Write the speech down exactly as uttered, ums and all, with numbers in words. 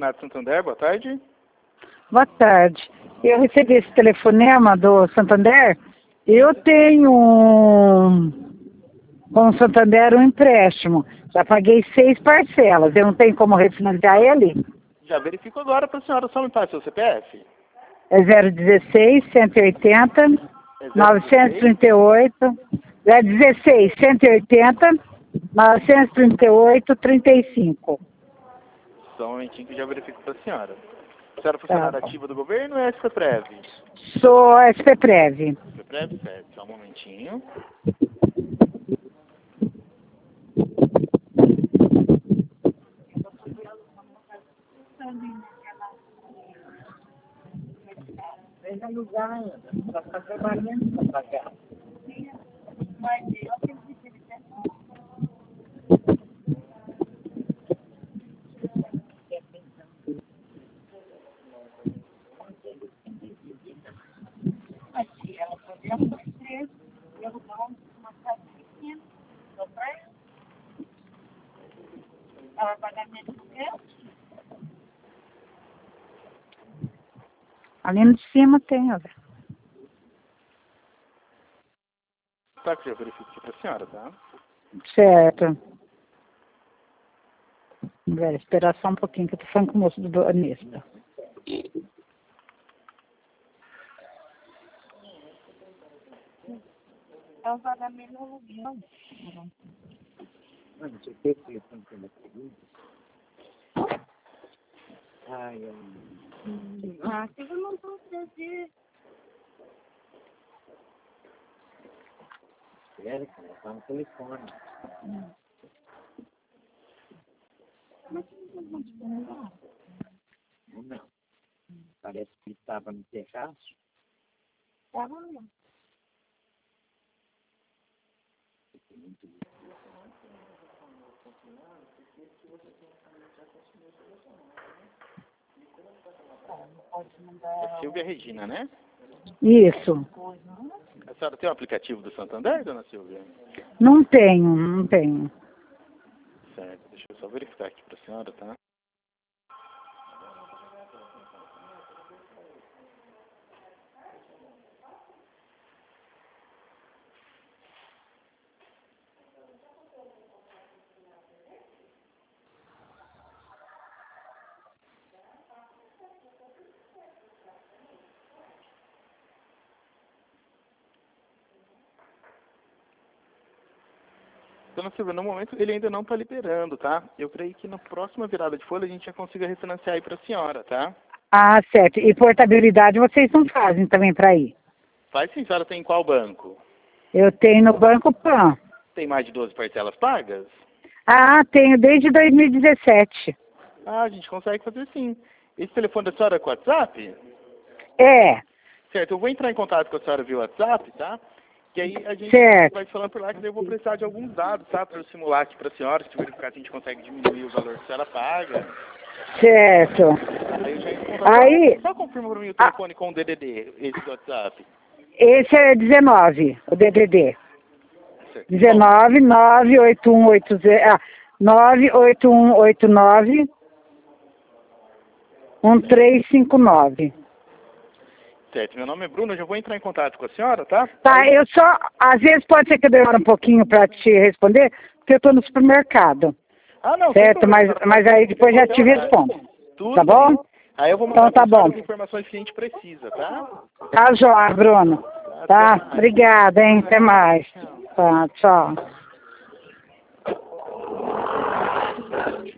Renato Santander, boa tarde. Boa tarde. Eu recebi esse telefonema do Santander. Eu tenho um, com o Santander um empréstimo. Já paguei seis parcelas. Eu não tenho como refinanciar ele? Já verifico agora para a senhora, só me passe seu C P F. É zero dezesseis, cento e oitenta, É novecentos e trinta e oito. É dezesseis, cento e oitenta, novecentos e trinta e oito, trinta e cinco. Só um momentinho que já verifico para a senhora. A senhora é Tá funcionária bom. ativa do governo ou é SPPrev? Sou S P Prev. SPPrev, certo. Só um momentinho. Ali de cima tem, ó. Tá, que já verifico aqui para a senhora, tá? Certo. Vai esperar só um pouquinho, que eu tô falando com o moço do Banista. É o pagamento no aluguel. Ai, ai. Ah, você vai montar um prazer. Espera, cara, tá no telefone. Mas você não pode perguntar? Não, não. Parece que estava no terraço. Tava mesmo. É Silvia Regina, né? Isso. A senhora tem o aplicativo do Santander, dona Silvia? Não tenho, não tenho. Certo, deixa eu só verificar aqui para a senhora, tá? Dona Silvia, no momento ele ainda não está liberando, tá? Eu creio que na próxima virada de folha a gente já consiga refinanciar aí para a senhora, tá? Ah, certo. E portabilidade vocês não fazem também para ir? Faz sim, a senhora tem em qual banco? Eu tenho no Banco Pan. Tem mais de doze parcelas pagas? Ah, tenho desde dois mil e dezessete. Ah, a gente consegue fazer sim. Esse telefone da senhora é com WhatsApp? É, Certo, eu vou entrar em contato com a senhora via WhatsApp, tá? Que aí a gente certo. vai falando por lá, que daí eu vou precisar de alguns dados, tá? Para eu simular aqui para a senhora, se verificar se a gente consegue diminuir o valor que a senhora paga. Certo. Aí eu já entro em contato. Aí, Só confirma para mim o ah, telefone com o D D D, esse do WhatsApp. esse é dezenove, o D D D. Certo. dezenove, nove oito um oito zero, ah, nove oito um oito nove, um três cinco nove. Certo, meu nome é Bruno, eu já vou entrar em contato com a senhora, tá? Tá, Aí- eu só, às vezes pode ser que eu demore um pouquinho para te responder, porque eu estou no supermercado. Ah, não, sem Certo, problema, mas, a senhora mas pode aí depois já qualquer te horário. respondo. Tudo Tá bem. bom? Aí eu vou mandar Então tá pra senhora bom. as informações que a gente precisa, tá? Tá, João, Bruno. Tá, obrigada, hein? Até mais. Tá, tchau.